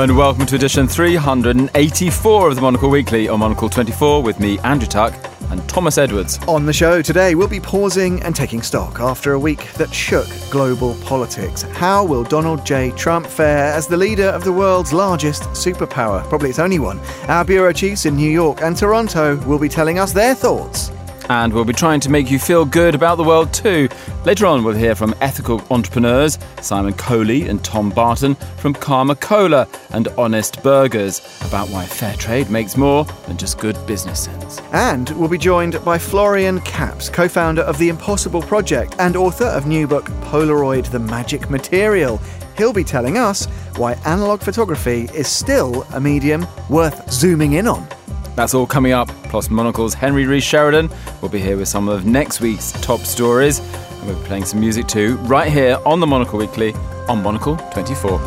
and welcome to edition 384 of the Monocle Weekly on Monocle 24 with me, Andrew Tuck, and Thomas Edwards. On the show today, we'll be pausing and taking stock after a week that shook global politics. How will Donald J. Trump fare as the leader of the world's largest superpower? Probably its only one. Our bureau chiefs in New York and Toronto will be telling us their thoughts. And we'll be trying to make you feel good about the world too. Later on, we'll hear from ethical entrepreneurs Simon Coley and Tom Barton from Karma Cola and Honest Burgers about why fair trade makes more than just good business sense. And we'll be joined by Florian Kaps, co-founder of The Impossible Project and author of new book Polaroid, the Magic Material. He'll be telling us why analogue photography is still a medium worth zooming in on. That's all coming up, plus Monocle's Henry Rees Sheridan will be here with some of next week's top stories. And we'll be playing some music too, right here on the Monocle Weekly on Monocle 24.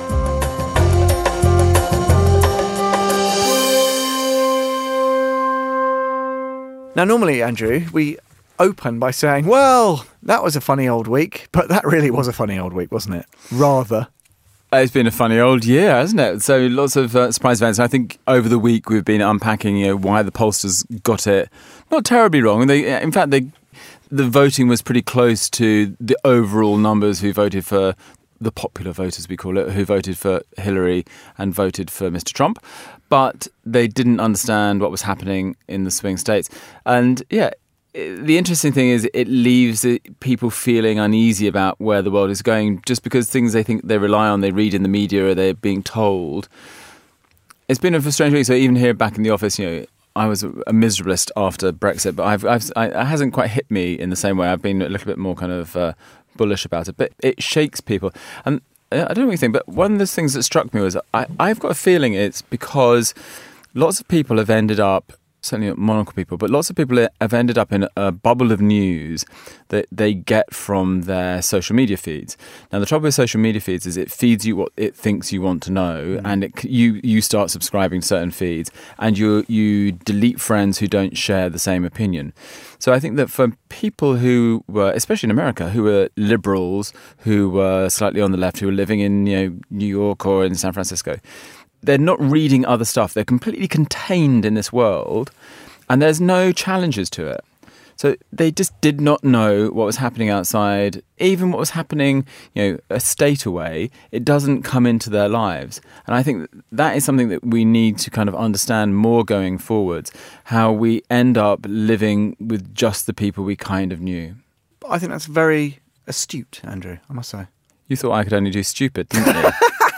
Now, normally, Andrew, we open by saying, well, that was a funny old week, but that really was a funny old week, wasn't it? Rather. It's been a funny old year, hasn't it? So lots of surprise events. I think over the week we've been unpacking, why the pollsters got it not terribly wrong. In fact, the voting was pretty close to the overall numbers who voted for the popular voters, we call it, who voted for Hillary and voted for Mr. Trump. But they didn't understand what was happening in the swing states. And the interesting thing is it leaves people feeling uneasy about where the world is going just because things they think they rely on, they read in the media or they're being told. It's been a strange week. So even here back in the office, I was a miserablist after Brexit, but it hasn't quite hit me in the same way. I've been a little bit more kind of bullish about it, but it shakes people. And I don't know what you think, but one of the things that struck me was I've got a feeling it's because lots of people have ended up, certainly not Monocle people, but lots of people have ended up in a bubble of news that they get from their social media feeds. Now, the trouble with social media feeds is it feeds you what it thinks you want to know, and you start subscribing to certain feeds, and you delete friends who don't share the same opinion. So I think that for people who were, especially in America, who were liberals, who were slightly on the left, who were living in New York or in San Francisco, they're not reading other stuff. They're completely contained in this world, and there's no challenges to it. So they just did not know what was happening outside. Even what was happening, a state away, it doesn't come into their lives. And I think that is something that we need to kind of understand more going forwards, how we end up living with just the people we kind of knew. I think that's very astute, Andrew, I must say. You thought I could only do stupid, didn't you?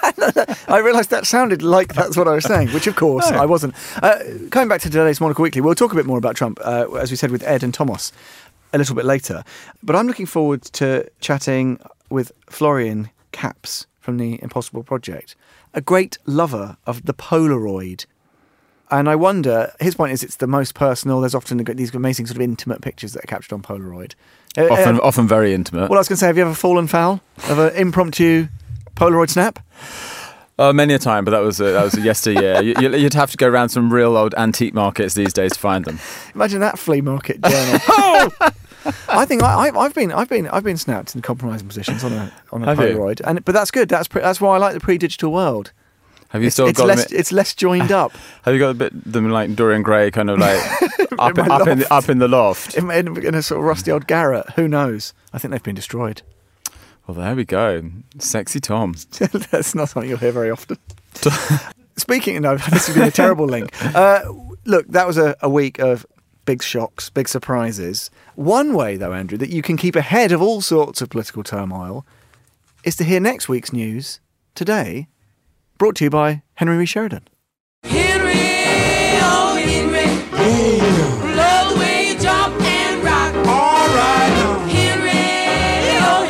I realised that sounded like that's what I was saying, which of course I wasn't. Coming back to today's Monocle Weekly, we'll talk a bit more about Trump, as we said, with Ed and Thomas a little bit later. But I'm looking forward to chatting with Florian Kaps from the Impossible Project, a great lover of the Polaroid. And I wonder, his point is it's the most personal. There's often these amazing sort of intimate pictures that are captured on Polaroid. Often very intimate. Well, I was going to say, have you ever fallen foul of an impromptu Polaroid snap? Many a time, but that was a yesteryear. You'd have to go around some real old antique markets these days to find them. Imagine that flea market journal. Oh! I think I've been snapped in compromising positions on a Polaroid, but that's good. That's why I like the pre-digital world. Have you still got them? It's less joined up. Have you got a bit them like Dorian Gray, kind of like up in the loft, in a sort of rusty old garret? Who knows? I think they've been destroyed. Well, there we go. Sexy Tom. That's not something you'll hear very often. Speaking of, this has been a terrible link. Look, that was a week of big shocks, big surprises. One way, though, Andrew, that you can keep ahead of all sorts of political turmoil is to hear next week's news today, brought to you by Henry Rees Sheridan. Henry, oh Henry, love the way you jump and rock. All right. Henry, oh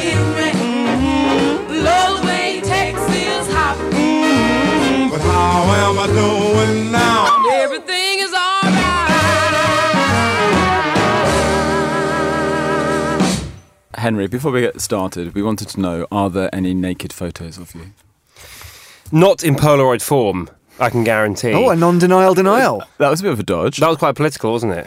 Henry, love the way you Texas hop. But how am I doing now? Everything is all right. Henry, before we get started, we wanted to know, are there any naked photos of you? Not in Polaroid form, I can guarantee. Oh, a non-denial denial. That was a bit of a dodge. That was quite political, wasn't it?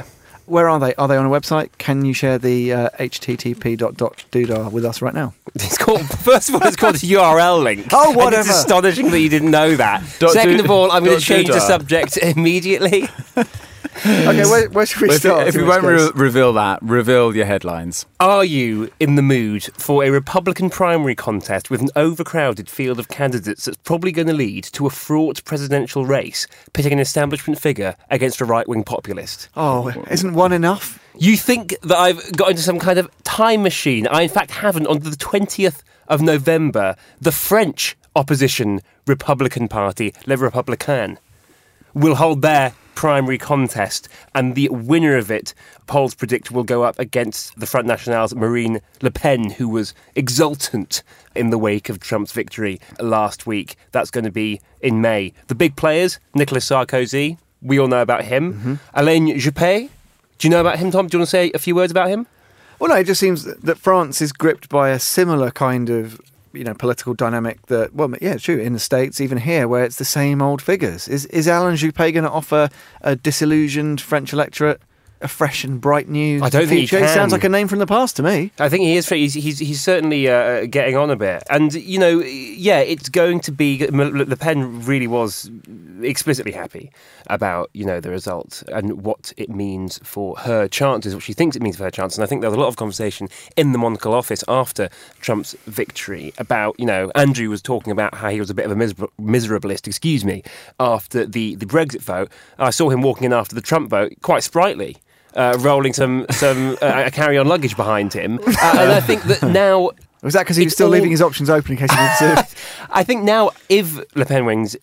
Where are they? Are they on a website? Can you share the http://doodah with us right now? It's called, first of all, it's called a URL link. Oh, And whatever. it's astonishing that you didn't know that. Dot Second do- of all, I'm going dot to change the doodah. subject immediately. Okay, where should we Well, start? if you in which won't case? reveal that, reveal your headlines. Are you in the mood for a Republican primary contest with an overcrowded field of candidates that's probably going to lead to a fraught presidential race, pitting an establishment figure against a right-wing populist? Oh, isn't one enough? You think that I've got into some kind of time machine? I, in fact, haven't. On the 20th of November, the French opposition Republican Party, Les Républicains, will hold their primary contest, and the winner of it, polls predict, will go up against the Front National's Marine Le Pen, who was exultant in the wake of Trump's victory last week. That's going to be in May. The big players, Nicolas Sarkozy, we all know about him. Alain Juppé, do you know about him, Tom? Do you want to say a few words about him? Well, no, it just seems that France is gripped by a similar kind of, political dynamic that, well, yeah, it's true, in the States, even here, where it's the same old figures. Is Alain Juppé going to offer a disillusioned French electorate a fresh and bright new I don't think he future? can. Sounds like a name from the past to me. I think he is. He's certainly getting on a bit, and it's going to be. Le Pen really was explicitly happy about the result and what it means for her chances, what she thinks it means for her chances. And I think there was a lot of conversation in the Monocle office after Trump's victory about Andrew was talking about how he was a bit of a miserablist, after the Brexit vote. I saw him walking in after the Trump vote, quite sprightly. Rolling some carry-on luggage behind him, and I think that now Was that because he was It's still all- leaving his options open in case he needed to? I think now if Le Pen wins,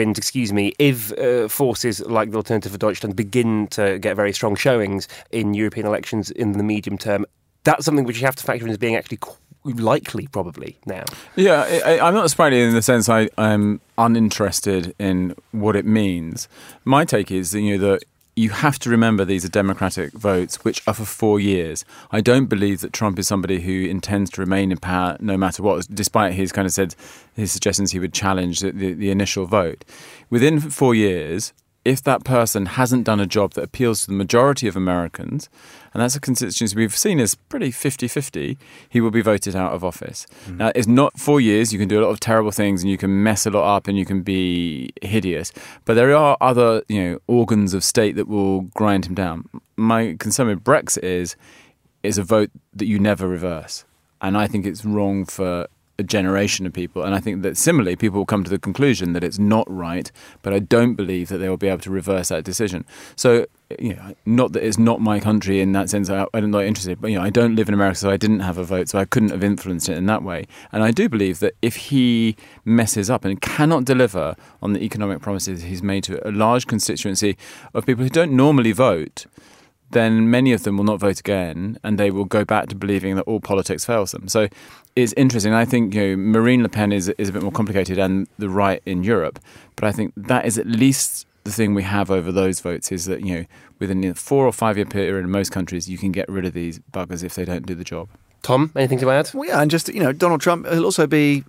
if forces like the Alternative for Deutschland begin to get very strong showings in European elections in the medium term, that's something which you have to factor in as being actually likely, probably now. Yeah, I'm not surprised in the sense I'm uninterested in what it means. My take is that you have to remember these are democratic votes which are for 4 years. I don't believe that Trump is somebody who intends to remain in power no matter what, despite his his suggestions he would challenge the initial vote. Within 4 years, if that person hasn't done a job that appeals to the majority of Americans, and that's a constituency we've seen as pretty 50-50, he will be voted out of office. Now, it's not 4 years. You can do a lot of terrible things and you can mess a lot up and you can be hideous. But there are other, organs of state that will grind him down. My concern with Brexit is a vote that you never reverse. And I think it's wrong for a generation of people, and I think that similarly people will come to the conclusion that it's not right, but I don't believe that they will be able to reverse that decision. So, not that it's not my country in that sense, I'm not interested, but I don't live in America, so I didn't have a vote, so I couldn't have influenced it in that way. And I do believe that if he messes up and cannot deliver on the economic promises he's made to a large constituency of people who don't normally vote, then many of them will not vote again, and they will go back to believing that all politics fails them. So it's interesting. I think Marine Le Pen is a bit more complicated, and the right in Europe. But I think that is at least the thing we have over those votes is that within a 4 or 5 year period in most countries, you can get rid of these buggers if they don't do the job. Tom, anything to add? Well, yeah, and just, Donald Trump, he'll also be,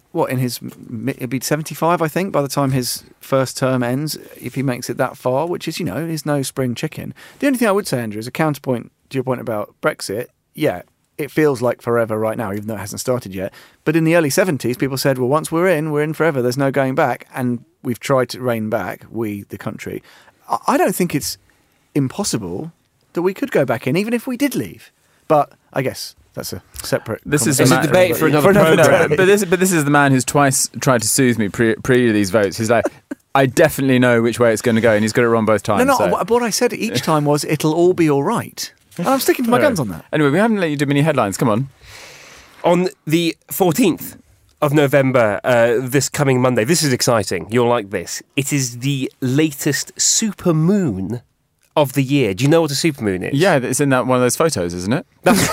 he'll be 75, I think, by the time his first term ends, if he makes it that far, which is, is no spring chicken. The only thing I would say, Andrew, is a counterpoint to your point about Brexit. Yeah, it feels like forever right now, even though it hasn't started yet. But in the early 70s, people said, well, once we're in forever, there's no going back. And we've tried to rein back, we, the country. I don't think it's impossible that we could go back in, even if we did leave. But I guess that's a separate. This is It's a man- debate for another programme. but this is the man who's twice tried to soothe me pre these votes. He's like, I definitely know which way it's going to go, and he's got it wrong both times. No, so. what I said each time was it'll all be all right. And I'm sticking to my guns on that. Anyway, we haven't let you do many headlines. Come on. On the 14th of November, this coming Monday, this is exciting. You'll like this. It is the latest supermoon of the year. Do you know what a supermoon is? Yeah, it's in that one of those photos, isn't it?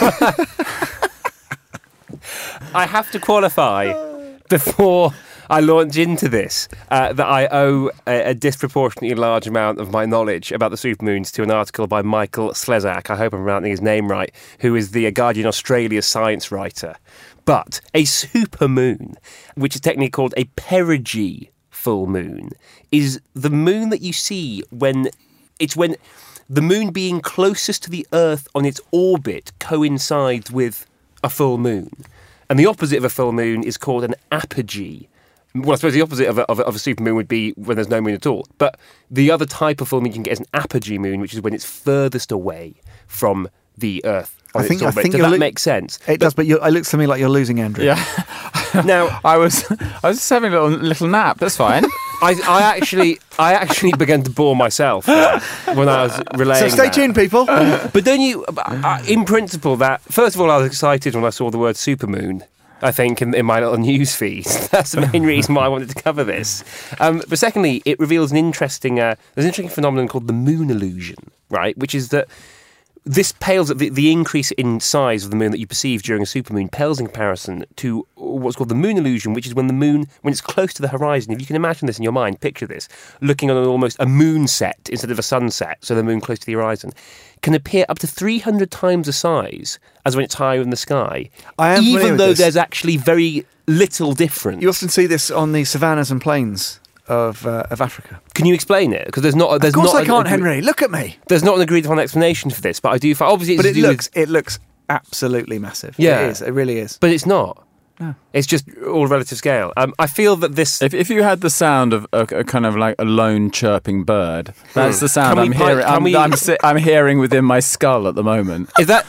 I have to qualify before I launch into this that I owe a disproportionately large amount of my knowledge about the supermoons to an article by Michael Slezak, I hope I'm pronouncing his name right, who is the Guardian Australia science writer. But a supermoon, which is technically called a perigee full moon, is the moon that you see when the moon being closest to the Earth on its orbit coincides with a full moon. And the opposite of a full moon is called an apogee. Well, I suppose the opposite of a supermoon would be when there's no moon at all. But the other type of full moon you can get is an apogee moon, which is when it's furthest away from the Earth on its orbit. Does that make sense? It does, but it looks to me like you're losing Andrew. Yeah. Now, I was just having a little nap. That's fine. I actually began to bore myself when I was relaying. So stay tuned, people. But don't you? In principle, that first of all, I was excited when I saw the word supermoon. I think in my little news feed. That's the main reason why I wanted to cover this. But secondly, it reveals there's an interesting phenomenon called the moon illusion, right? Which is that this pales at the increase in size of the moon that you perceive during a supermoon pales in comparison to what's called the moon illusion, which is when the moon, when it's close to the horizon. If you can imagine this in your mind, picture this, looking on almost a moonset instead of a sunset, so the moon close to the horizon, can appear up to 300 times the size as when it's higher in the sky, even though there's actually very little difference. You often see this on the savannas and plains of Africa. Can you explain it? Because there's not. Of course I can't, Henry. Look at me. There's not an agreed upon explanation for this, but I do. Obviously, but it looks absolutely massive. Yeah, it is. It really is. But it's not. No. It's just all relative scale. I feel that this... If you had the sound of a kind of like a lone chirping bird, that's the sound I'm hearing. I'm hearing within my skull at the moment. Is that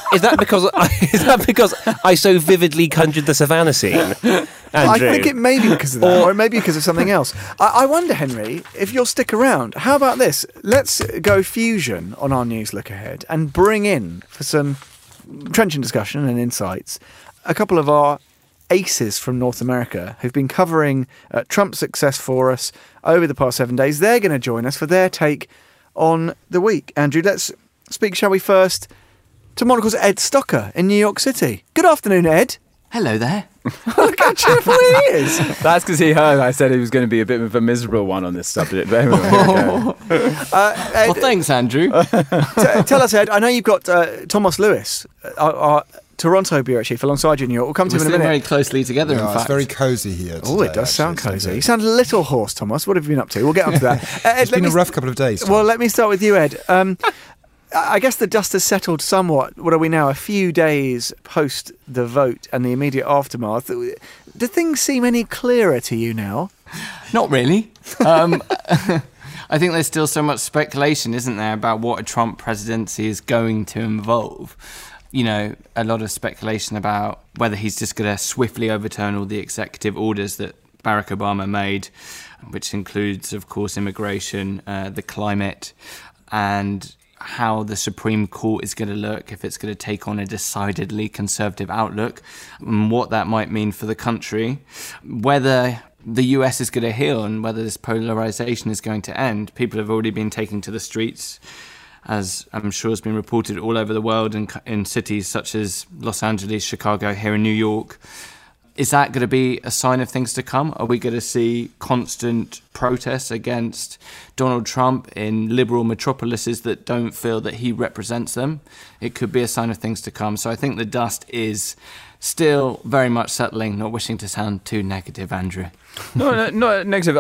because I so vividly conjured the savannah scene, Andrew? I think it may be because of that, or it may be because of something else. I wonder, Henry, if you'll stick around. How about this? Let's go fusion on our news look ahead and bring in, for some trenchant discussion and insights, a couple of our aces from North America who've been covering Trump's success for us over the past 7 days. They're going to join us for their take on the week. Andrew, let's speak, shall we, first to Monocle's Ed Stocker in New York City. Good afternoon, Ed. Hello there. Look how cheerful he is. That's because he heard I said he was going to be a bit of a miserable one on this subject. But anyway, Ed, well, thanks, Andrew. Tell us, Ed, I know you've got Thomas Lewis, our Toronto bureau chief, alongside you in New York. We'll come to him in a minute. Very closely together, in fact. It's very cosy here today. Oh, it does sound cosy. You sound a little hoarse, Thomas. What have you been up to? We'll get onto that. Ed, it's been a rough couple of days. Well, let me start with you, Ed. I guess the dust has settled somewhat. What are we now? A few days post the vote and the immediate aftermath. Do things seem any clearer to you now? Not really. I think there's still so much speculation, isn't there, about what a Trump presidency is going to involve. You know, a lot of speculation about whether he's just going to swiftly overturn all the executive orders that Barack Obama made, which includes, of course, immigration, the climate, and how the Supreme Court is going to look, if it's going to take on a decidedly conservative outlook, and what that might mean for the country, whether the US is going to heal and whether this polarization is going to end. People have already been taking to the streets, as I'm sure has been reported all over the world in cities such as Los Angeles, Chicago, here in New York. Is that going to be a sign of things to come? Are we going to see constant protests against Donald Trump in liberal metropolises that don't feel that he represents them? It could be a sign of things to come. So I think the dust is still very much settling, not wishing to sound too negative, Andrew. No, not negative.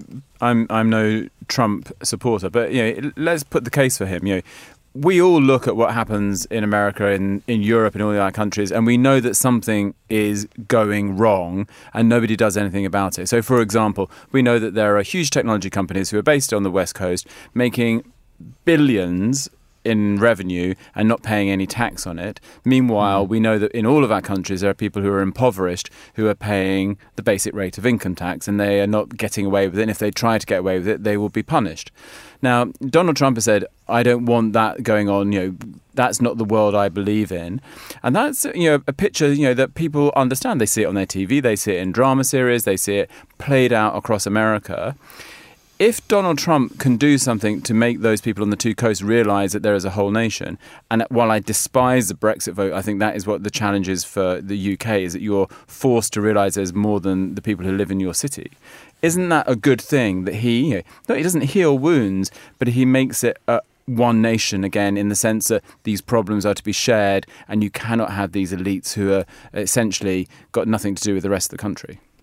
I'm no Trump supporter, but let's put the case for him. We all look at what happens in America, in Europe, and all the other countries, and we know that something is going wrong and nobody does anything about it. So, for example, we know that there are huge technology companies who are based on the West Coast making billions in revenue and not paying any tax on it. Meanwhile, we know that in all of our countries there are people who are impoverished who are paying the basic rate of income tax, and they are not getting away with it. And if they try to get away with it, they will be punished. Now, Donald Trump has said, I don't want that going on. That's not the world I believe in. And that's, a picture, that people understand. They see it on their TV. They see it in drama series. They see it played out across America. If Donald Trump can do something to make those people on the two coasts realise that there is a whole nation, and while I despise the Brexit vote, I think that is what the challenge is for the UK, is that you're forced to realise there's more than the people who live in your city. Isn't that a good thing that he doesn't heal wounds, but he makes it one nation again, in the sense that these problems are to be shared and you cannot have these elites who are essentially got nothing to do with the rest of the country?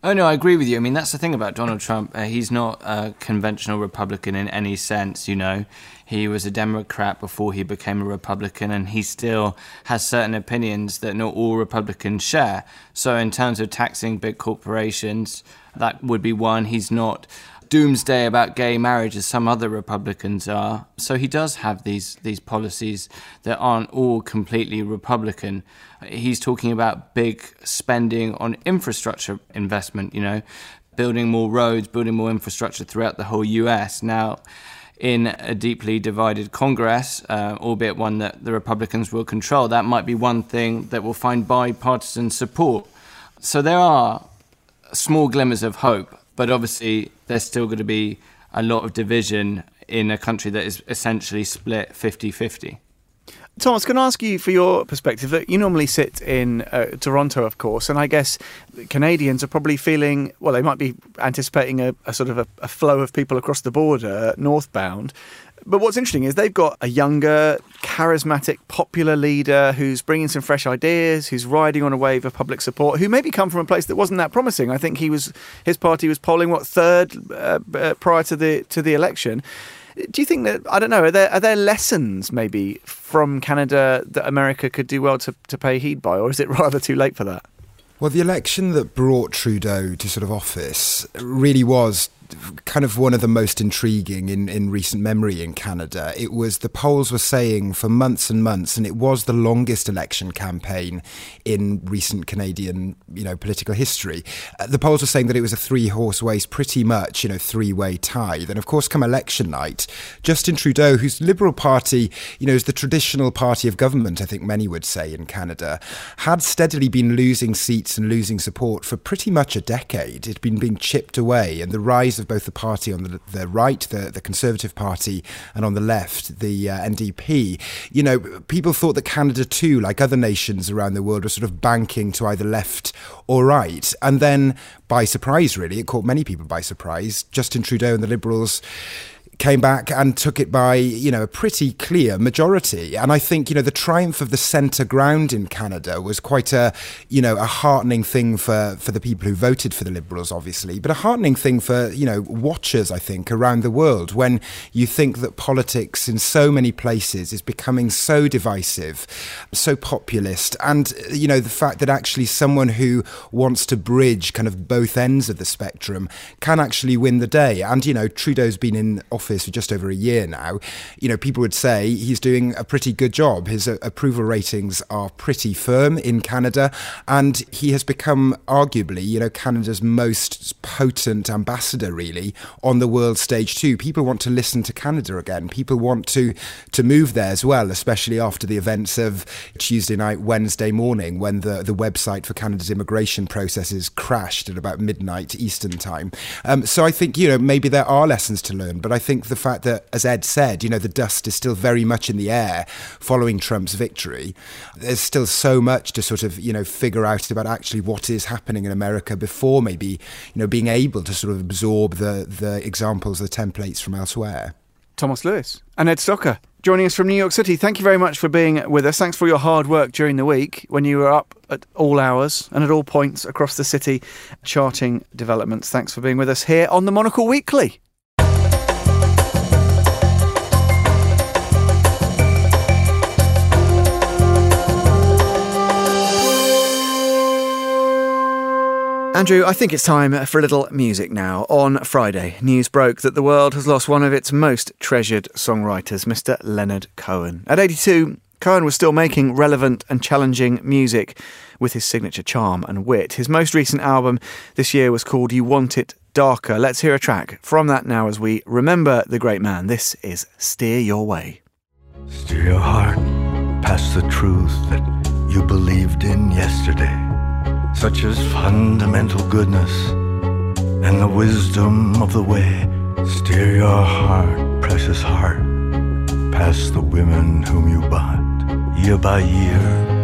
Oh, no, I agree with you. I mean, that's the thing about Donald Trump. He's not a conventional Republican in any sense, you know. He was a Democrat before he became a Republican, and he still has certain opinions that not all Republicans share. So in terms of taxing big corporations, that would be one. He's not doomsday about gay marriage as some other Republicans are. So he does have these policies that aren't all completely Republican. He's talking about big spending on infrastructure investment, you know, building more roads, building more infrastructure throughout the whole US. Now, in a deeply divided Congress, albeit one that the Republicans will control, that might be one thing that will find bipartisan support. So there are small glimmers of hope, but obviously there's still going to be a lot of division in a country that is essentially split 50-50. Thomas, can I ask you for your perspective? That you normally sit in Toronto, of course, and I guess Canadians are probably feeling, well, they might be anticipating a sort of a flow of people across the border northbound. But what's interesting is they've got a younger, charismatic, popular leader who's bringing some fresh ideas, who's riding on a wave of public support, who maybe come from a place that wasn't that promising. I think his party was polling, third prior to the election. Do you think that, I don't know, are there lessons maybe from Canada that America could do well to pay heed by, or is it rather too late for that? Well, the election that brought Trudeau to sort of office really was kind of one of the most intriguing in recent memory in Canada. It was, the polls were saying for months and months, and it was the longest election campaign in recent Canadian, political history. The polls were saying that it was a three-horse race, pretty much, three-way tie. Then, of course, come election night, Justin Trudeau, whose Liberal Party, is the traditional party of government, I think many would say in Canada, had steadily been losing seats and losing support for pretty much a decade. It'd been being chipped away, and the rise of both the party on the right, the Conservative Party, and on the left, the NDP. People thought that Canada too, like other nations around the world, was sort of banking to either left or right. And then, by surprise really, it caught many people by surprise, Justin Trudeau and the Liberals came back and took it by, a pretty clear majority. And I think, the triumph of the centre ground in Canada was quite a heartening thing for the people who voted for the Liberals, obviously, but a heartening thing for, watchers, I think, around the world, when you think that politics in so many places is becoming so divisive, so populist, and, the fact that actually someone who wants to bridge kind of both ends of the spectrum can actually win the day. And, Trudeau's been in office for just over a year now. People would say he's doing a pretty good job. His approval ratings are pretty firm in Canada, and he has become arguably, Canada's most potent ambassador, really, on the world stage too. People want to listen to Canada again. People want to move there as well, especially after the events of Tuesday night, Wednesday morning, when the website for Canada's immigration processes crashed at about midnight Eastern time. So I think, maybe there are lessons to learn, but I think the fact that, as Ed said, the dust is still very much in the air following Trump's victory. There's still so much to sort of, figure out about actually what is happening in America before maybe, being able to sort of absorb the examples, the templates from elsewhere. Thomas Lewis and Ed Stocker joining us from New York City. Thank you very much for being with us. Thanks for your hard work during the week when you were up at all hours and at all points across the city charting developments. Thanks for being with us here on the Monocle Weekly. Andrew, I think it's time for a little music now. On Friday, news broke that the world has lost one of its most treasured songwriters, Mr. Leonard Cohen. At 82, Cohen was still making relevant and challenging music with his signature charm and wit. His most recent album this year was called You Want It Darker. Let's hear a track from that now as we remember the great man. This is Steer Your Way. Steer your heart past the truth that you believed in yesterday, such as fundamental goodness and the wisdom of the way. Steer your heart, precious heart, past the women whom you bought, year by year,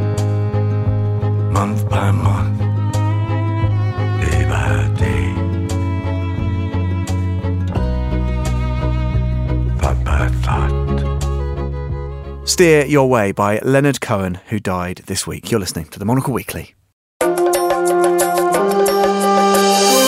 month by month, day by day, thought by thought. Steer Your Way by Leonard Cohen, who died this week. You're listening to the Monocle Weekly.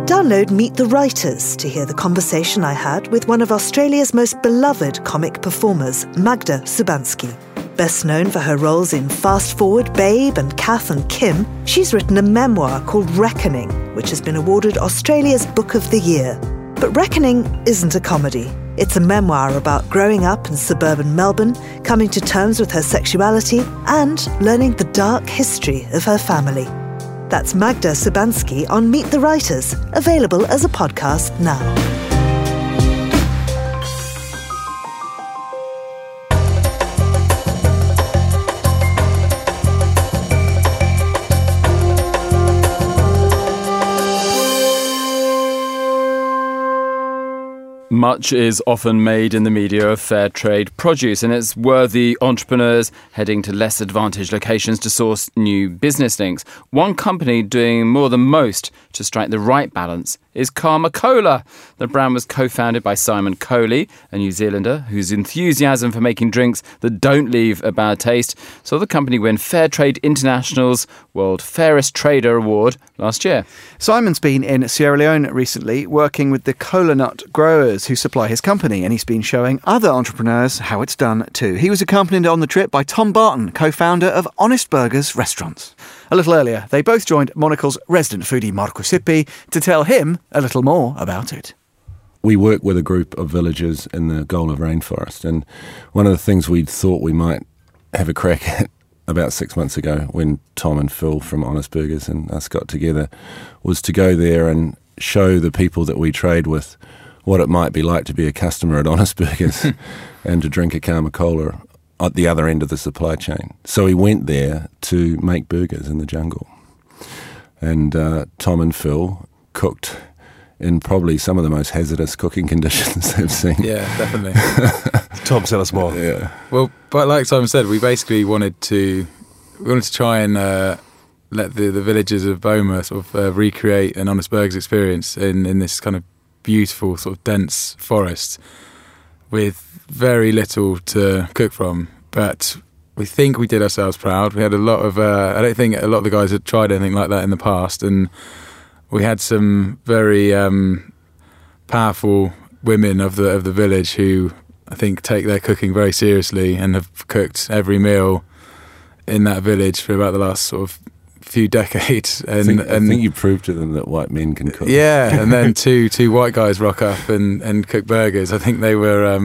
Download Meet the Writers to hear the conversation I had with one of Australia's most beloved comic performers, Magda Szubanski. Best known for her roles in Fast Forward, Babe and Kath and Kim, she's written a memoir called Reckoning, which has been awarded Australia's Book of the Year. But Reckoning isn't a comedy. It's a memoir about growing up in suburban Melbourne, coming to terms with her sexuality, and learning the dark history of her family. That's Magda Szubanski on Meet the Writers, available as a podcast now. Much is often made in the media of fair trade produce, and it's worthy entrepreneurs heading to less advantaged locations to source new business links. One company doing more than most to strike the right balance is Karma Cola. The brand was co-founded by Simon Coley, a New Zealander whose enthusiasm for making drinks that don't leave a bad taste saw the company win Fair Trade International's World Fairest Trader Award last year. Simon's been in Sierra Leone recently working with the cola nut growers who supply his company, and he's been showing other entrepreneurs how it's done too. He was accompanied on the trip by Tom Barton, co-founder of Honest Burgers Restaurants. A little earlier, they both joined Monocle's resident foodie Marco Sippi to tell him a little more about it. We work with a group of villagers in the Gola rainforest, and one of the things we thought we might have a crack at about 6 months ago when Tom and Phil from Honest Burgers and us got together was to go there and show the people that we trade with what it might be like to be a customer at Honest Burgers and to drink a Karma Cola at the other end of the supply chain. So we went there to make burgers in the jungle. And Tom and Phil cooked in probably some of the most hazardous cooking conditions they've seen. Yeah, definitely. Tom, tell us more. Yeah. Well, but like Simon said, we basically wanted to try and let the villagers of Boma sort of recreate an Honest Burgers experience in this kind of beautiful sort of dense forest with very little to cook from. But we think we did ourselves proud. We had a lot of I don't think a lot of the guys had tried anything like that in the past, and we had some very powerful women of the village who I think take their cooking very seriously and have cooked every meal in that village for about the last sort of few decades. And I think you proved to them that white men can cook. Yeah, and then two white guys rock up and cook burgers. I think they were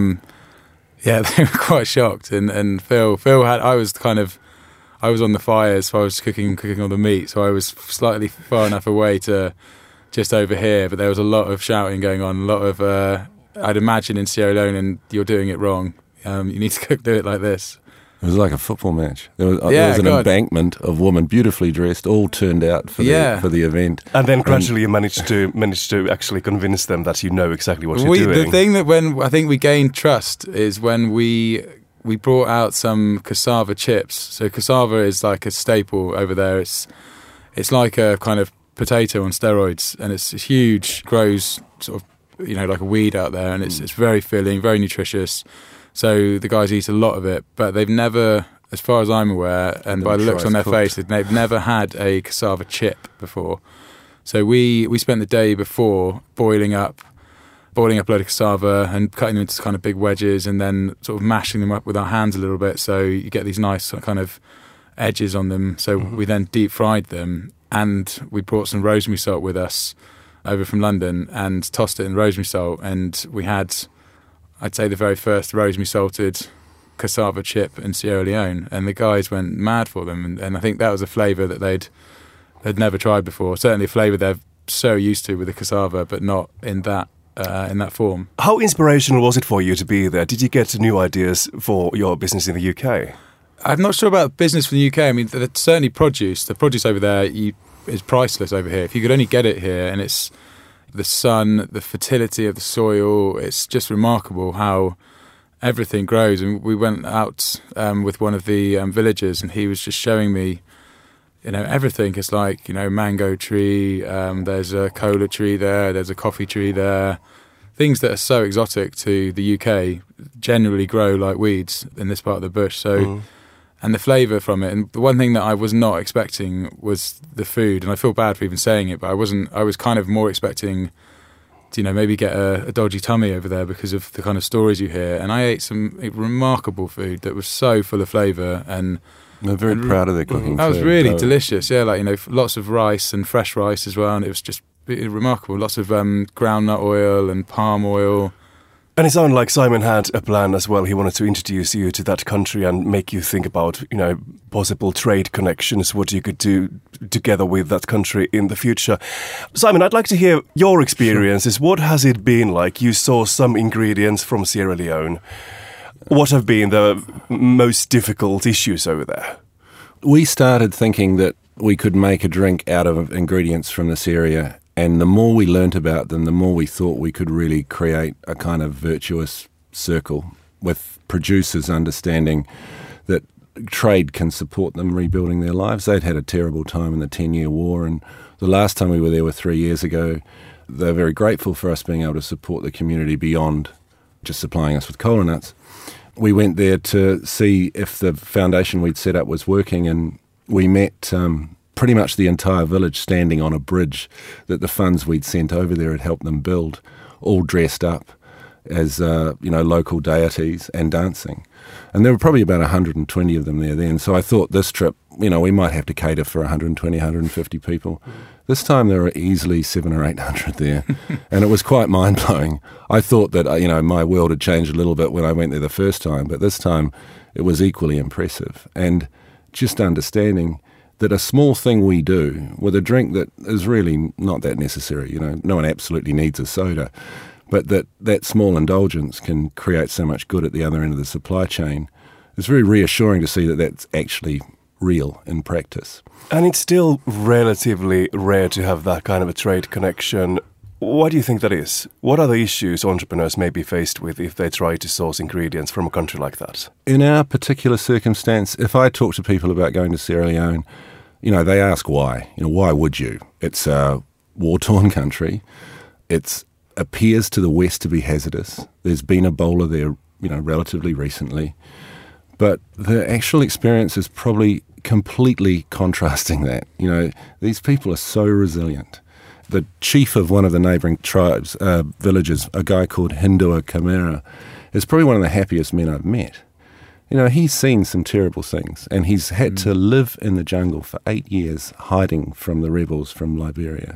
they were quite shocked. And Phil had I was on the fires, so I was cooking all the meat, so I was slightly far enough away to just overhear, but there was a lot of shouting going on, a lot of I'd imagine in Sierra Leone, and you're doing it wrong. You need to do it like this. It was like a football match. There was an embankment of women, beautifully dressed, all turned out for the event. And then gradually you managed to actually convince them that you know exactly what you're doing. The thing that when I think we gained trust is when we brought out some cassava chips. So cassava is like a staple over there. It's like a kind of potato on steroids, and it's huge, grows sort of like a weed out there, and it's very filling, very nutritious. So the guys eat a lot of it, but they've never, as far as I'm aware, and by the looks on their face, they've never had a cassava chip before. So we spent the day before boiling up a load of cassava and cutting them into kind of big wedges, and then sort of mashing them up with our hands a little bit, so you get these nice kind of edges on them. So we then deep fried them, and we brought some rosemary salt with us over from London and tossed it in rosemary salt, and we had, I'd say, the very first rosemary salted cassava chip in Sierra Leone, and the guys went mad for them, and I think that was a flavour that they'd never tried before. Certainly a flavour they're so used to with the cassava, but not in that form. How inspirational was it for you to be there? Did you get new ideas for your business in the UK? I'm not sure about business for the UK. I mean, certainly produce. The produce over there is priceless over here. If you could only get it here, and it's the sun, the fertility of the soil, it's just remarkable how everything grows. And we went out with one of the villagers, and he was just showing me, everything. It's like, mango tree, there's a cola tree there, there's a coffee tree there. Things that are so exotic to the UK generally grow like weeds in this part of the bush. So, and the flavour from it. And the one thing that I was not expecting was the food, and I feel bad for even saying it, but I was kind of more expecting to, maybe get a dodgy tummy over there because of the kind of stories you hear. And I ate some remarkable food that was so full of flavour, and they're very proud of their cooking. That was really delicious. Yeah, lots of rice and fresh rice as well, and it was just remarkable. Lots of groundnut oil and palm oil. And it sounded like Simon had a plan as well. He wanted to introduce you to that country and make you think about, possible trade connections, what you could do together with that country in the future. Simon, I'd like to hear your experiences. Sure. What has it been like? You saw some ingredients from Sierra Leone. What have been the most difficult issues over there? We started thinking that we could make a drink out of ingredients from this area. And the more we learnt about them, the more we thought we could really create a kind of virtuous circle with producers understanding that trade can support them rebuilding their lives. They'd had a terrible time in the 10-year war, and the last time we were there was 3 years ago. They're very grateful for us being able to support the community beyond just supplying us with cola nuts. We went there to see if the foundation we'd set up was working, and we met pretty much the entire village standing on a bridge that the funds we'd sent over there had helped them build, all dressed up as local deities and dancing. And there were probably about 120 of them there then. So I thought this trip, we might have to cater for 120, 150 people. This time there were easily 700 or 800 there, and it was quite mind-blowing. I thought that, my world had changed a little bit when I went there the first time, but this time it was equally impressive. And just understanding that a small thing we do with a drink that is really not that necessary, no one absolutely needs a soda, but that small indulgence can create so much good at the other end of the supply chain. It's very reassuring to see that that's actually real in practice. And it's still relatively rare to have that kind of a trade connection. Why do you think that is? What are the issues entrepreneurs may be faced with if they try to source ingredients from a country like that? In our particular circumstance, if I talk to people about going to Sierra Leone, they ask why. Why would you? It's a war-torn country. It appears to the west to be hazardous. There's been Ebola there, relatively recently. But the actual experience is probably completely contrasting that. These people are so resilient. The chief of one of the neighbouring tribes, villages, a guy called Hindua Kamera, is probably one of the happiest men I've met. He's seen some terrible things, and he's had to live in the jungle for 8 years hiding from the rebels from Liberia.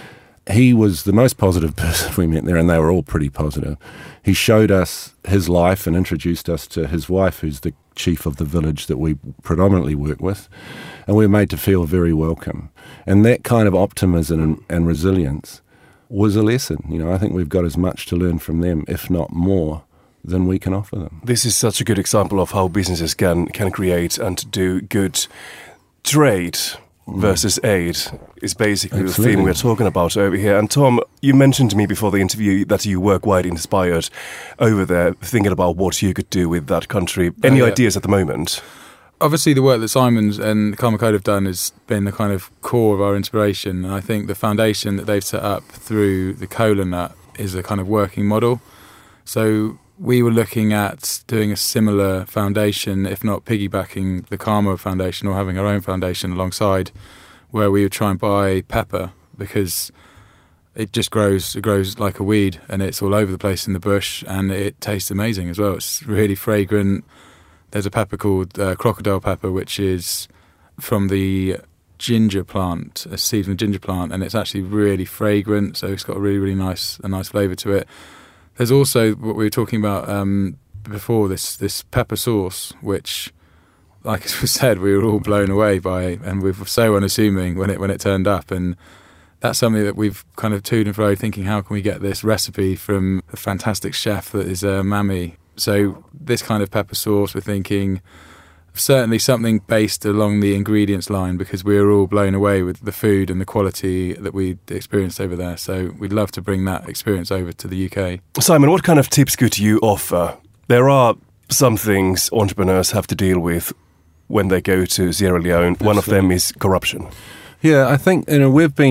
He was the most positive person we met there, and they were all pretty positive. He showed us his life and introduced us to his wife, who's the chief of the village that we predominantly work with, and we were made to feel very welcome. And that kind of optimism and resilience was a lesson. I think we've got as much to learn from them, if not more, than we can offer them. This is such a good example of how businesses can create and do good trade versus aid is basically Absolutely. The theme we're talking about over here. And Tom, you mentioned to me before the interview that you were quite inspired over there, thinking about what you could do with that country. Any ideas at the moment? Obviously, the work that Simon's and Karma Code have done has been the kind of core of our inspiration. And I think the foundation that they've set up through the cola nut is a kind of working model. So we were looking at doing a similar foundation, if not piggybacking the Karma Foundation or having our own foundation alongside, where we would try and buy pepper because it just grows. It grows like a weed, and it's all over the place in the bush, and it tastes amazing as well. It's really fragrant. There's a pepper called crocodile pepper, which is from the ginger plant, a seed from the ginger plant, and it's actually really fragrant. So it's got a really nice flavour to it. There's also what we were talking about before, this pepper sauce, which, like as we said, we were all blown away by, and we were so unassuming when it turned up. And that's something that we've kind of toed and fro thinking, how can we get this recipe from a fantastic chef that is Mami? So this kind of pepper sauce, we're thinking certainly something based along the ingredients line, because we were all blown away with the food and the quality that we experienced over there. So we'd love to bring that experience over to the UK. Simon, what kind of tips could you offer? There are some things entrepreneurs have to deal with when they go to Sierra Leone. One of them is corruption. Yeah, I think we've been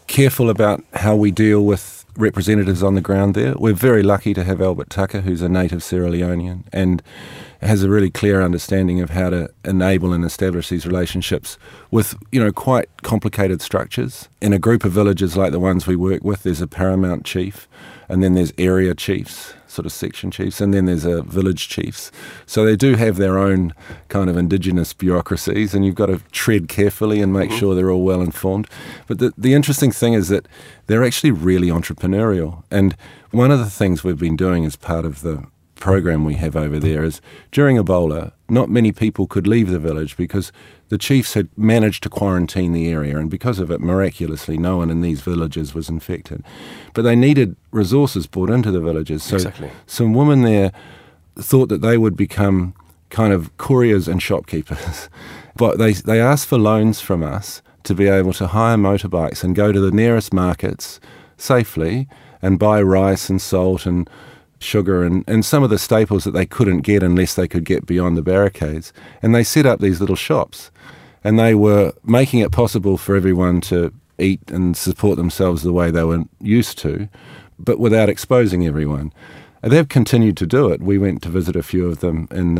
careful about how we deal with representatives on the ground there. We're very lucky to have Albert Tucker, who's a native Sierra Leonean, and has a really clear understanding of how to enable and establish these relationships with, quite complicated structures. In a group of villages like the ones we work with, there's a paramount chief, and then there's area chiefs, sort of section chiefs, and then there's a village chiefs. So they do have their own kind of indigenous bureaucracies, and you've got to tread carefully and make sure they're all well informed. But the interesting thing is that they're actually really entrepreneurial. And one of the things we've been doing as part of the program we have over there is during Ebola, not many people could leave the village because the chiefs had managed to quarantine the area, and because of it, miraculously, no one in these villages was infected. But they needed resources brought into the villages. So some women there thought that they would become kind of couriers and shopkeepers. But they asked for loans from us to be able to hire motorbikes and go to the nearest markets safely and buy rice and salt and sugar and some of the staples that they couldn't get unless they could get beyond the barricades. And they set up these little shops, and they were making it possible for everyone to eat and support themselves the way they were used to, but without exposing everyone. And they've continued to do it. We went to visit a few of them in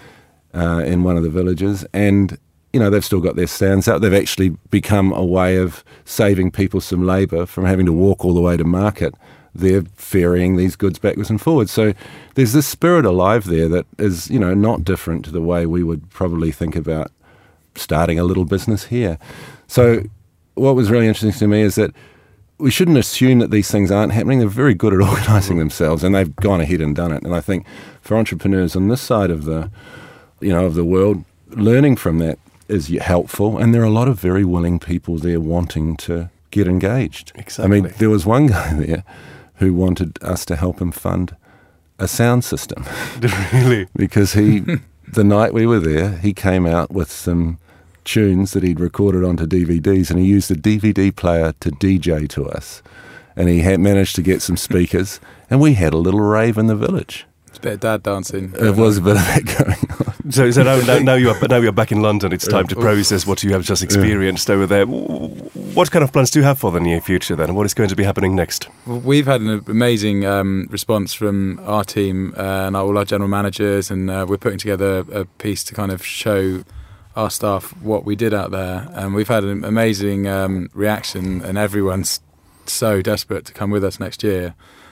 one of the villages, and they've still got their stands out. They've actually become a way of saving people some labour from having to walk all the way to market. They're ferrying these goods backwards and forwards. So there's this spirit alive there that is, not different to the way we would probably think about starting a little business here. So what was really interesting to me is that we shouldn't assume that these things aren't happening. They're very good at organising themselves, and they've gone ahead and done it. And I think for entrepreneurs on this side of the, of the world, learning from that is helpful. And there are a lot of very willing people there wanting to get engaged. Exactly. I mean, there was one guy there who wanted us to help him fund a sound system. Really? Because the night we were there, he came out with some tunes that he'd recorded onto DVDs, and he used a DVD player to DJ to us. And he had managed to get some speakers, and we had a little rave in the village. It's a bit of dad dancing. It was a bit of that going on. So now you're back in London. It's time to process what you have just experienced over there. What kind of plans do you have for the near future then? What is going to be happening next? Well, we've had an amazing response from our team and all our general managers, and we're putting together a piece to kind of show our staff what we did out there. And we've had an amazing reaction, and everyone's so desperate to come with us next year.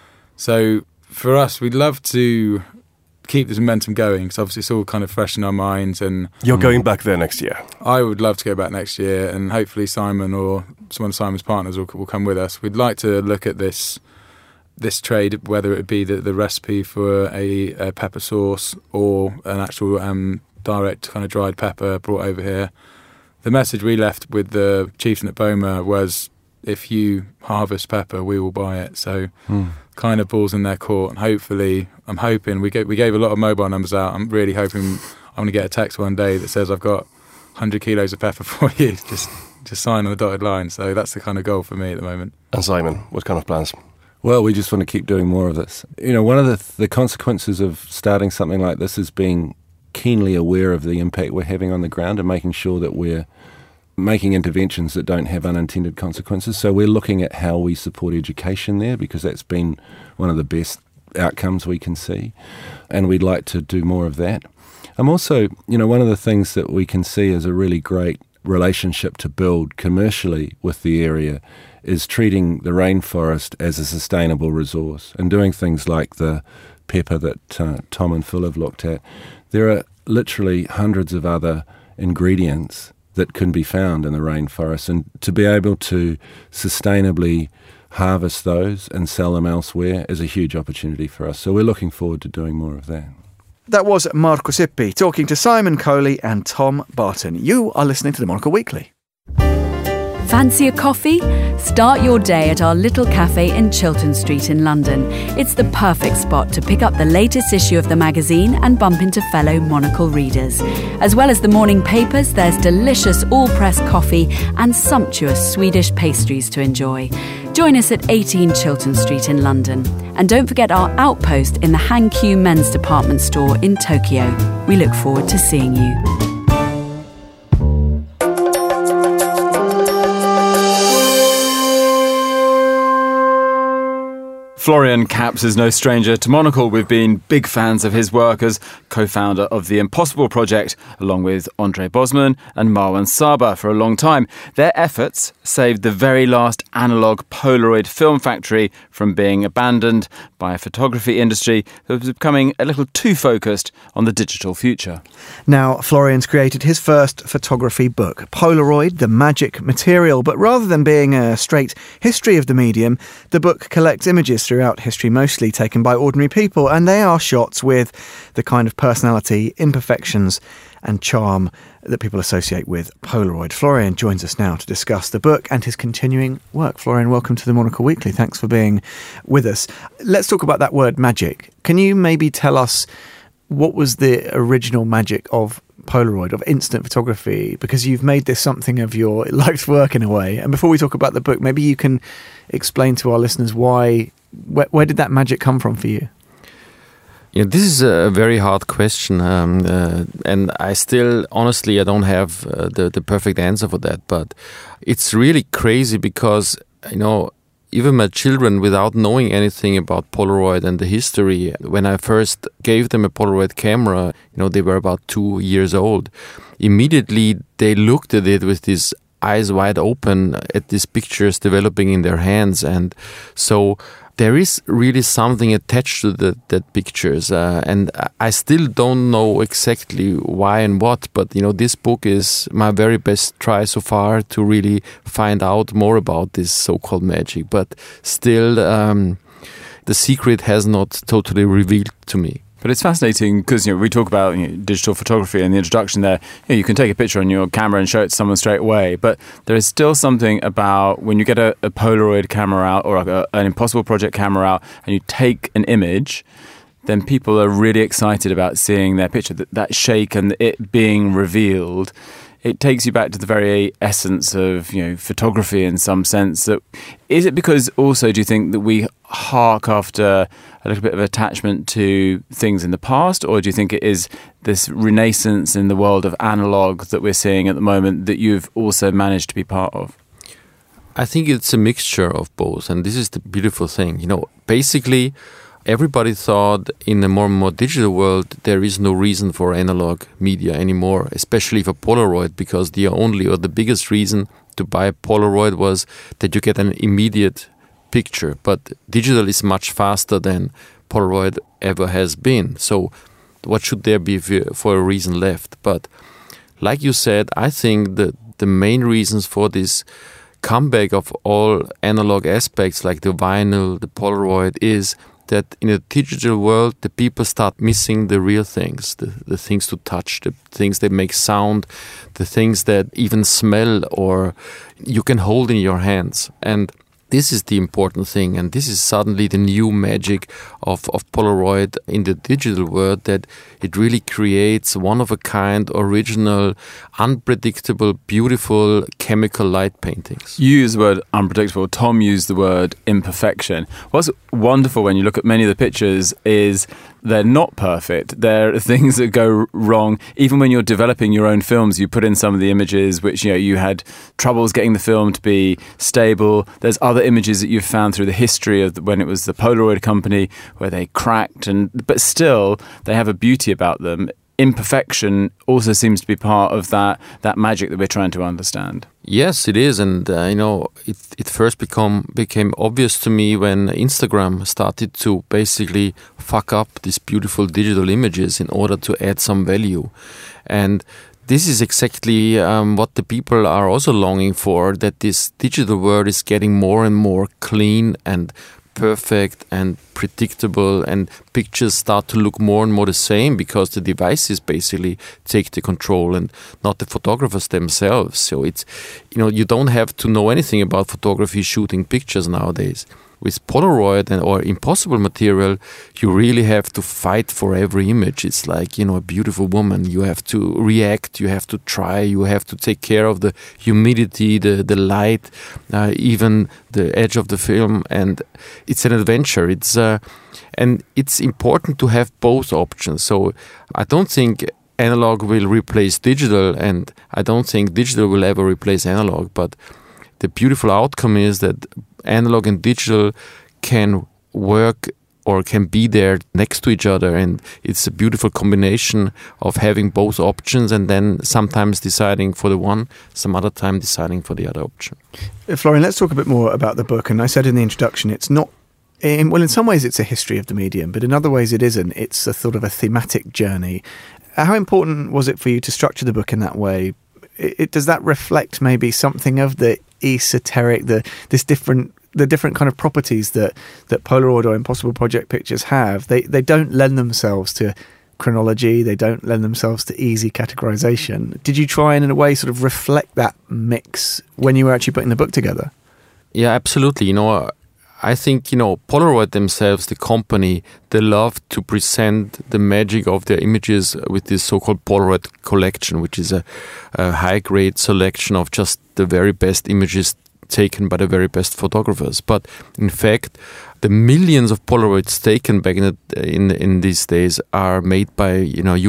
So for us, we'd love to keep this momentum going, because obviously it's all kind of fresh in our minds. And you're going back there next year? I would love to go back next year, and hopefully Simon or one of Simon's partners will come with us. We'd like to look at this trade, whether it be the recipe for a pepper sauce or an actual direct kind of dried pepper brought over here. The message we left with the chieftain at Boma was, if you harvest pepper, we will buy it. So kind of balls in their court, and hopefully, I'm hoping, we gave a lot of mobile numbers out. I'm really hoping I'm going to get a text one day that says, I've got 100 kilos of pepper for you, just sign on the dotted line. So that's the kind of goal for me at the moment. And Simon, what kind of plans? Well, we just want to keep doing more of this. One of the consequences of starting something like this is being keenly aware of the impact we're having on the ground and making sure that we're making interventions that don't have unintended consequences. So we're looking at how we support education there, because that's been one of the best outcomes we can see, and we'd like to do more of that. I'm also, one of the things that we can see as a really great relationship to build commercially with the area is treating the rainforest as a sustainable resource and doing things like the pepper that Tom and Phil have looked at. There are literally hundreds of other ingredients that can be found in the rainforest, and to be able to sustainably harvest those and sell them elsewhere is a huge opportunity for us. So we're looking forward to doing more of that. That was Marco Sippi talking to Simon Coley and Tom Barton. You are listening to the Monocle Weekly. Fancy a coffee? Start your day at our little cafe in Chiltern Street in London. It's the perfect spot to pick up the latest issue of the magazine and bump into fellow Monocle readers. As well as the morning papers, there's delicious all-press coffee and sumptuous Swedish pastries to enjoy. Join us at 18 Chiltern Street in London. And don't forget our outpost in the Hankyu men's department store in Tokyo. We look forward to seeing you. Florian Kaps is no stranger to Monocle. We've been big fans of his work as co-founder of the Impossible Project, along with Andre Bosman and Marwan Saba for a long time. Their efforts saved the very last analogue Polaroid film factory from being abandoned by a photography industry that was becoming a little too focused on the digital future. Now, Florian's created his first photography book, Polaroid, The Magic Material. But rather than being a straight history of the medium, the book collects images throughout history, mostly taken by ordinary people, and they are shots with the kind of personality, imperfections and charm that people associate with Polaroid. Florian joins us now to discuss the book and his continuing work. Florian, welcome to the Monocle Weekly. Thanks for being with us. Let's talk about that word magic. Can you maybe tell us what was the original magic of Polaroid, of instant photography? Because you've made this something of your life's work in a way. And before we talk about the book, maybe you can explain to our listeners where did that magic come from for you? Yeah, this is a very hard question, and I still, honestly, I don't have the perfect answer for that. But it's really crazy because, even my children, without knowing anything about Polaroid and the history, when I first gave them a Polaroid camera, they were about 2 years old. Immediately, they looked at it with these eyes wide open at these pictures developing in their hands, and so there is really something attached to that pictures, and I still don't know exactly why and what, but this book is my very best try so far to really find out more about this so-called magic, but still the secret has not totally revealed to me. But it's fascinating because we talk about digital photography and the introduction there. You can take a picture on your camera and show it to someone straight away, but there is still something about when you get a Polaroid camera out or an Impossible Project camera out and you take an image, then people are really excited about seeing their picture, that shake and it being revealed. It takes you back to the very essence of photography in some sense. Is it because also do you think that we hark after a little bit of attachment to things in the past, or do you think it is this renaissance in the world of analog that we're seeing at the moment that you've also managed to be part of? I think it's a mixture of both, and this is the beautiful thing. Basically, everybody thought in a more and more digital world there is no reason for analog media anymore, especially for Polaroid, because the biggest reason to buy Polaroid was that you get an immediate picture. But digital is much faster than Polaroid ever has been. So what should there be for a reason left? But like you said, I think that the main reasons for this comeback of all analog aspects like the vinyl, the Polaroid, is that in a digital world, the people start missing the real things, the things to touch, the things that make sound, the things that even smell or you can hold in your hands. And this is the important thing, and this is suddenly the new magic of Polaroid in the digital world, that it really creates one-of-a-kind, original, unpredictable, beautiful chemical light paintings. You use the word unpredictable. Tom used the word imperfection. What's wonderful when you look at many of the pictures is they're not perfect. There are things that go wrong. Even when you're developing your own films, you put in some of the images which you had troubles getting the film to be stable. There's other images that you've found through the history of when it was the Polaroid company where they cracked, but still they have a beauty about them. Imperfection also seems to be part of that magic that we're trying to understand. Yes, it is, and it first became obvious to me when Instagram started to basically fuck up these beautiful digital images in order to add some value, and this is exactly what the people are also longing for, that this digital world is getting more and more clean and perfect and predictable, and pictures start to look more and more the same because the devices basically take the control and not the photographers themselves. So it's, you don't have to know anything about photography shooting pictures nowadays. With Polaroid or Impossible Material, you really have to fight for every image. It's like, a beautiful woman. You have to react, you have to try, you have to take care of the humidity, the light, even the edge of the film. And it's an adventure. And it's important to have both options. So I don't think analog will replace digital, and I don't think digital will ever replace analog. But the beautiful outcome is that analog and digital can work or can be there next to each other, and it's a beautiful combination of having both options and then sometimes deciding for the one, some other time deciding for the other option. Florian, let's talk a bit more about the book. And I said in the introduction, it's not, in some ways it's a history of the medium, but in other ways it isn't. It's a sort of a thematic journey. How important was it for you to structure the book in that way? Does that reflect maybe something of the esoteric, the different kind of properties that Polaroid or Impossible Project pictures have? They don't lend themselves to chronology. They don't lend themselves to easy categorization. Did you try and in a way sort of reflect that mix when you were actually putting the book together? Yeah, absolutely. I think, Polaroid themselves, the company, they love to present the magic of their images with this so-called Polaroid collection, which is a high-grade selection of just the very best images taken by the very best photographers. But in fact, the millions of Polaroids taken back in these days are made by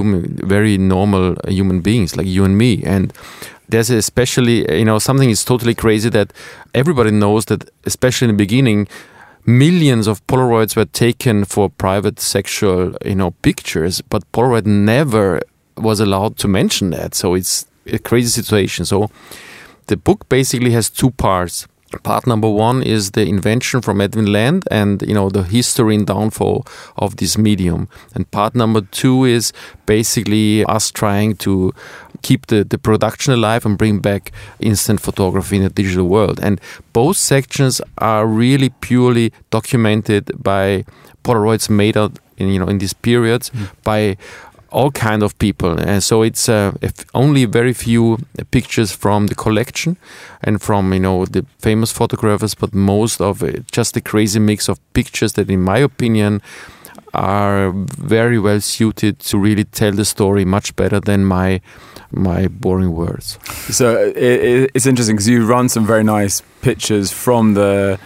very normal human beings like you and me. And there's especially something is totally crazy that everybody knows that, especially in the beginning, millions of Polaroids were taken for private sexual pictures, but Polaroid never was allowed to mention that. So it's a crazy situation. So the book basically has two parts. Part number one is the invention from Edwin Land and the history and downfall of this medium. And part number two is basically us trying to keep the production alive and bring back instant photography in a digital world. And both sections are really purely documented by Polaroids made out in these periods by all kind of people, and so it's only very few pictures from the collection and from the famous photographers, but most of it just a crazy mix of pictures that, in my opinion, are very well suited to really tell the story much better than my boring words. So it's interesting because you run some very nice pictures from the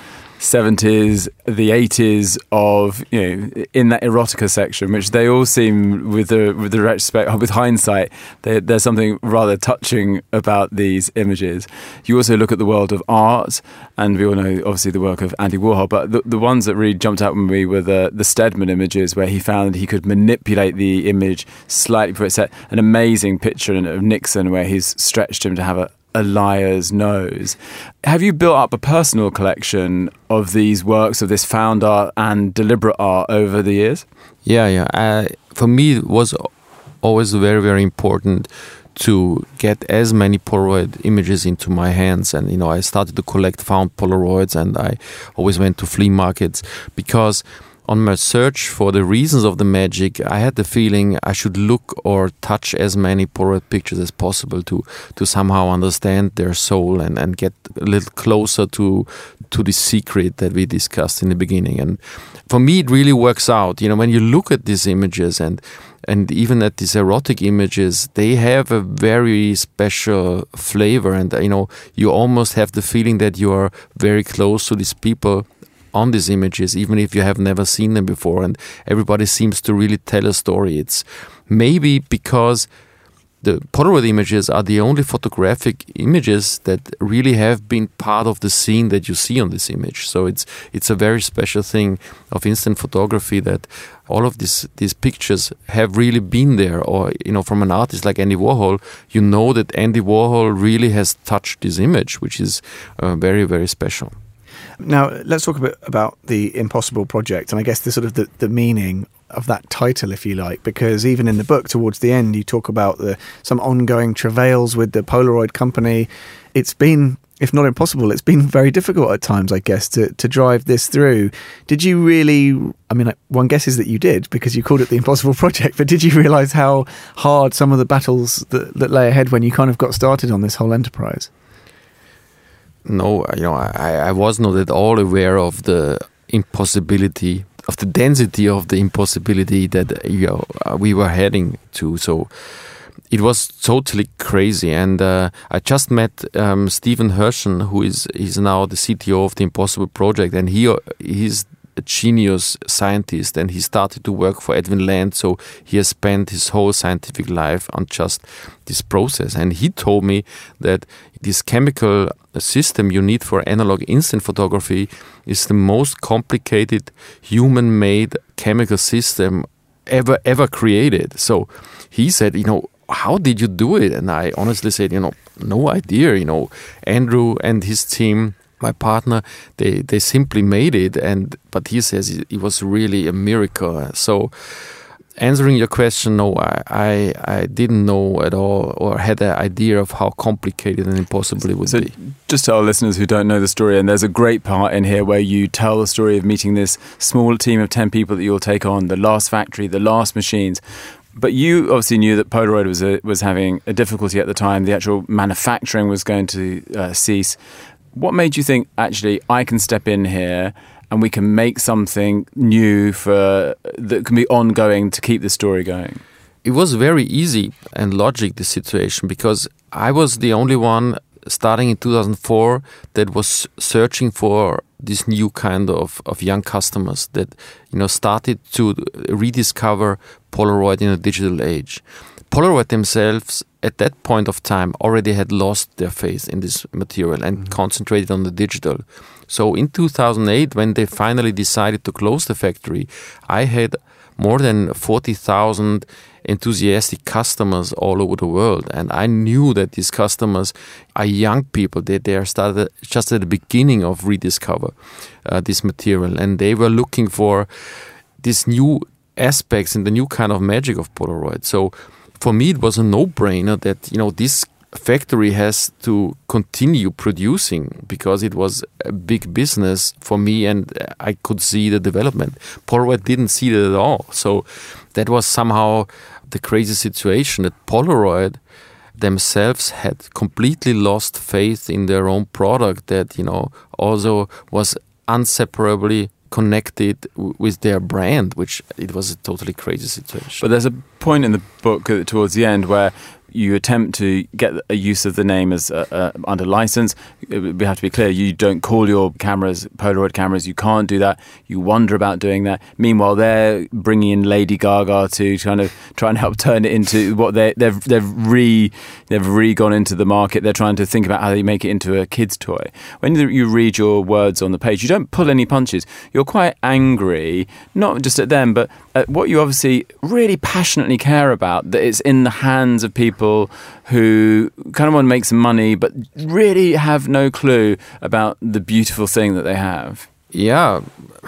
70s, the 80s of in that erotica section, which they all seem, with the retrospect, with hindsight, there's something rather touching about these images. You also look at the world of art, and we all know obviously the work of Andy Warhol, but the ones that really jumped out at me were the Stedman images, where he found he could manipulate the image slightly before it set. An amazing picture of Nixon where he's stretched him to have a liar's nose. Have you built up a personal collection of these works, of this found art and deliberate art over the years? Yeah. For me, it was always very, very important to get as many Polaroid images into my hands. And, I started to collect found Polaroids, and I always went to flea markets because on my search for the reasons of the magic, I had the feeling I should look or touch as many Polaroid pictures as possible to somehow understand their soul and get a little closer to the secret that we discussed in the beginning. And for me, it really works out. When you look at these images and even at these erotic images, they have a very special flavor. And, you almost have the feeling that you are very close to these people on these images, even if you have never seen them before, and everybody seems to really tell a story. It's maybe because the Polaroid images are the only photographic images that really have been part of the scene that you see on this image. So it's a very special thing of instant photography that all of these pictures have really been there. Or from an artist like Andy Warhol, that Andy Warhol really has touched this image, which is very, very special. Now, let's talk a bit about the Impossible Project, and I guess the sort of the meaning of that title, if you like, because even in the book, towards the end, you talk about some ongoing travails with the Polaroid company. It's been, if not impossible, it's been very difficult at times, I guess, to drive this through. Did you really, one guesses that you did, because you called it the Impossible Project, but did you realise how hard some of the battles that lay ahead when you kind of got started on this whole enterprise? No, I was not at all aware of the impossibility, of the density of the impossibility that we were heading to. So it was totally crazy. And I just met Stephen Hirschen, who is now the CTO of the Impossible Project, and he's a genius scientist, and he started to work for Edwin Land, so he has spent his whole scientific life on just this process. And he told me that this chemical system you need for analog instant photography is the most complicated human-made chemical system ever created. So he said, how did you do it? And I honestly said, no idea. Andrew and his team, my partner, they simply made it. But he says it was really a miracle. So answering your question, no, I didn't know at all or had an idea of how complicated and impossible it would be. Just to our listeners who don't know the story, and there's a great part in here where you tell the story of meeting this small team of 10 people that you'll take on, the last factory, the last machines. But you obviously knew that Polaroid was having a difficulty at the time. The actual manufacturing was going to cease. What made you think, actually, I can step in here and we can make something new that can be ongoing to keep the story going? It was very easy and logic, the situation, because I was the only one starting in 2004 that was searching for this new kind of young customers that started to rediscover Polaroid in a digital age. Polaroid themselves at that point of time already had lost their faith in this material and concentrated on the digital. So in 2008, when they finally decided to close the factory, I had more than 40,000 enthusiastic customers all over the world. And I knew that these customers are young people. They are started just at the beginning of rediscover this material. And they were looking for these new aspects and the new kind of magic of Polaroid. So for me, it was a no-brainer that, this factory has to continue producing because it was a big business for me and I could see the development. Polaroid didn't see it at all. So that was somehow the crazy situation that Polaroid themselves had completely lost faith in their own product that, also was inseparably connected with their brand, which it was a totally crazy situation. But there's a point in the book towards the end where you attempt to get a use of the name as under license. We have to be clear, you don't call your cameras Polaroid cameras. You can't do that. You wonder about doing that. Meanwhile, they're bringing in Lady Gaga to kind of try and help turn it into what they've gone into the market. They're trying to think about how they make it into a kid's toy. When you read your words on the page, you don't pull any punches. You're quite angry, not just at them, but at what you obviously really passionately care about, that it's in the hands of people who kind of want to make some money but really have no clue about the beautiful thing that they have. Yeah.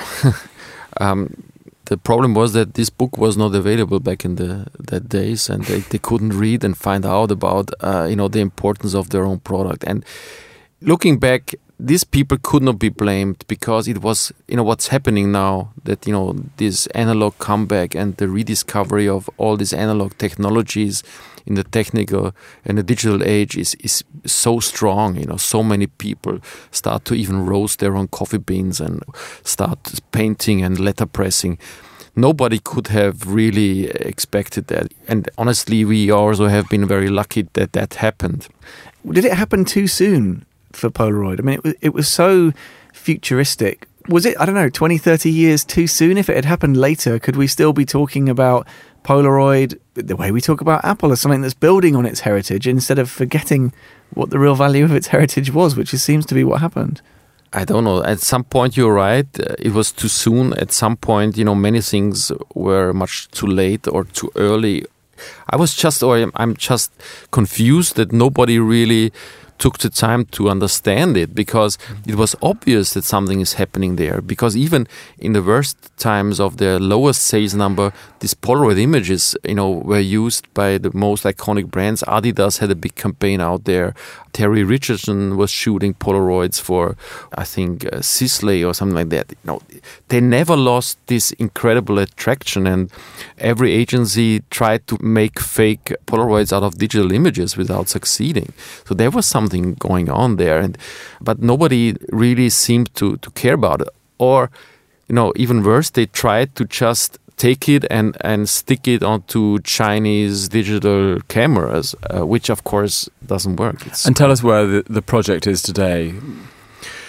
The problem was that this book was not available back in that days, and they couldn't read and find out about the importance of their own product. And looking back, these people could not be blamed because it was, what's happening now, that, this analog comeback and the rediscovery of all these analog technologies in the technical and the digital age is so strong. So many people start to even roast their own coffee beans and start painting and letterpressing. Nobody could have really expected that. And honestly, we also have been very lucky that happened. Did it happen too soon for Polaroid? I mean, it was so futuristic. Was it, 20, 30 years too soon? If it had happened later, could we still be talking about Polaroid the way we talk about Apple as something that's building on its heritage instead of forgetting what the real value of its heritage was, which seems to be what happened? I don't know. At some point, you're right. It was too soon. At some point, many things were much too late or too early. I'm just confused that nobody really took the time to understand it, because it was obvious that something is happening there. Because even in the worst times of their lowest sales number, these Polaroid images, were used by the most iconic brands. Adidas had a big campaign out there. Terry Richardson was shooting Polaroids for, I think, Sisley or something like that. They never lost this incredible attraction, and every agency tried to make fake Polaroids out of digital images without succeeding. So there was something going on there, but nobody really seemed to care about it. Or, even worse, they tried to just take it and stick it onto Chinese digital cameras, which of course doesn't work. And tell us where the project is today.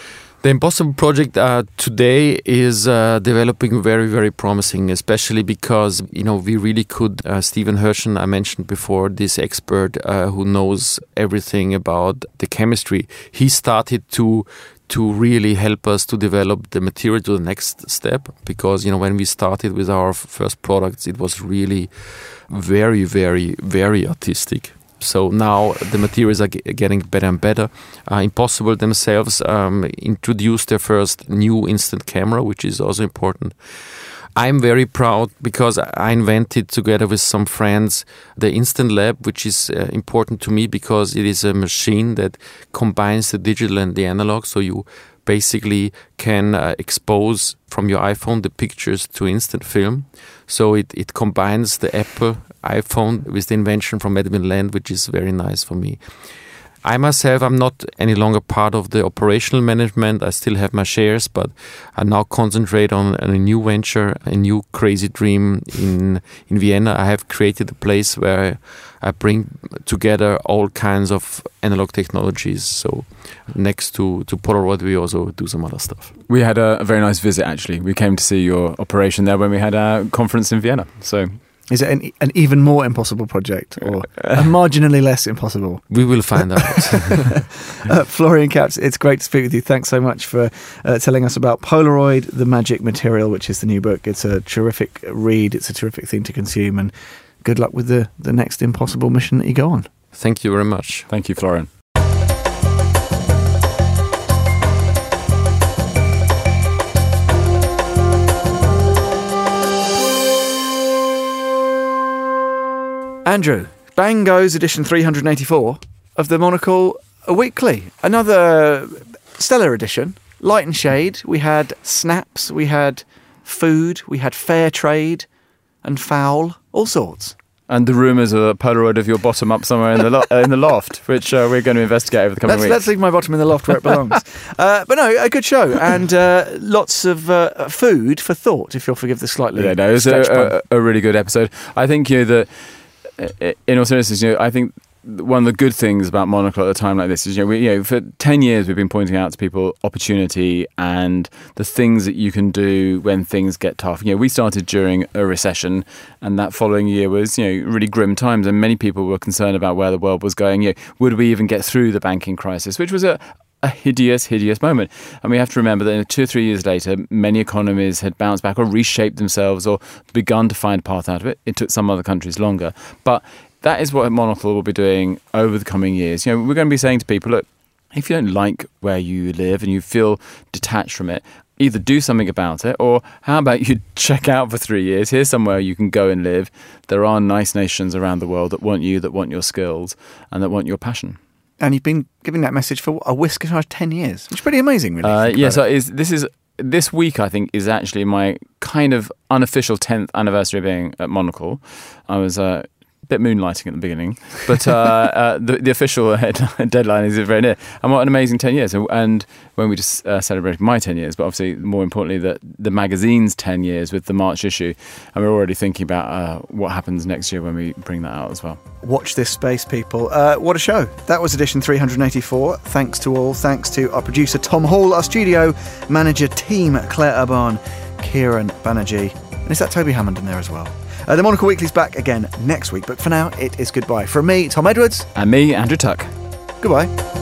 The Impossible project today is developing very, very promising, especially because, we really could, Stephen Hirschen, I mentioned before, this expert who knows everything about the chemistry, he started to really help us to develop the material to the next step, because, when we started with our first products, it was really very, very, very artistic. So now the materials are getting better and better. Impossible themselves introduced their first new instant camera, which is also important. I'm very proud because I invented together with some friends the Instant Lab, which is important to me because it is a machine that combines the digital and the analog. So you basically can expose from your iPhone the pictures to instant film. So it combines the Apple iPhone with the invention from Edwin Land, which is very nice for me. I myself, I'm not any longer part of the operational management. I still have my shares, but I now concentrate on a new venture, a new crazy dream in Vienna. I have created a place where I bring together all kinds of analog technologies. So next to Polaroid, we also do some other stuff. We had a very nice visit, actually. We came to see your operation there when we had our conference in Vienna. So... Is it an even more impossible project or a marginally less impossible? We will find out. Florian Kaps, it's great to speak with you. Thanks so much for telling us about Polaroid, the Magic Material, which is the new book. It's a terrific read. It's a terrific thing to consume. And good luck with the next impossible mission that you go on. Thank you very much. Thank you, Florian. Andrew, bang goes edition 384 of the Monocle Weekly. Another stellar edition, light and shade. We had snaps, we had food, we had fair trade and foul, all sorts. And the rumours of a Polaroid of your bottom up somewhere in the loft, which we're going to investigate over the coming weeks. Let's leave my bottom in the loft where it belongs. But no, a good show and lots of food for thought, if you'll forgive the slightly. Yeah, no, it was a really good episode. I think that. In all seriousness, I think one of the good things about Monocle at a time like this is, for 10 years we've been pointing out to people opportunity and the things that you can do when things get tough. We started during a recession, and that following year was, really grim times, and many people were concerned about where the world was going. Would we even get through the banking crisis, which was a hideous moment. And we have to remember that 2 or 3 years later, many economies had bounced back or reshaped themselves or begun to find a path out of it. It took some other countries longer. But that is what Monocle will be doing over the coming years. We're going to be saying to people, look, if you don't like where you live and you feel detached from it, either do something about it, or how about you check out for 3 years? Here's somewhere you can go and live. There are nice nations around the world that want you, that want your skills, and that want your passion. And you've been giving that message for a whisker of 10 years, which is pretty amazing, really. This week, I think, is actually my kind of unofficial 10th anniversary of being at Monocle. I was a bit moonlighting at the beginning, but the official deadline is very near. And what an amazing 10 years. And when we just celebrated my 10 years, but obviously more importantly, the magazine's 10 years with the March issue. And we're already thinking about what happens next year when we bring that out as well. Watch this space, people. What a show. That was edition 384. Thanks to all. Thanks to our producer, Tom Hall, our studio manager team, Claire Urban, Kieran Banerjee. And is that Toby Hammond in there as well? The Monocle Weekly's back again next week, but for now, it is goodbye. From me, Tom Edwards. And me, Andrew Tuck. Goodbye.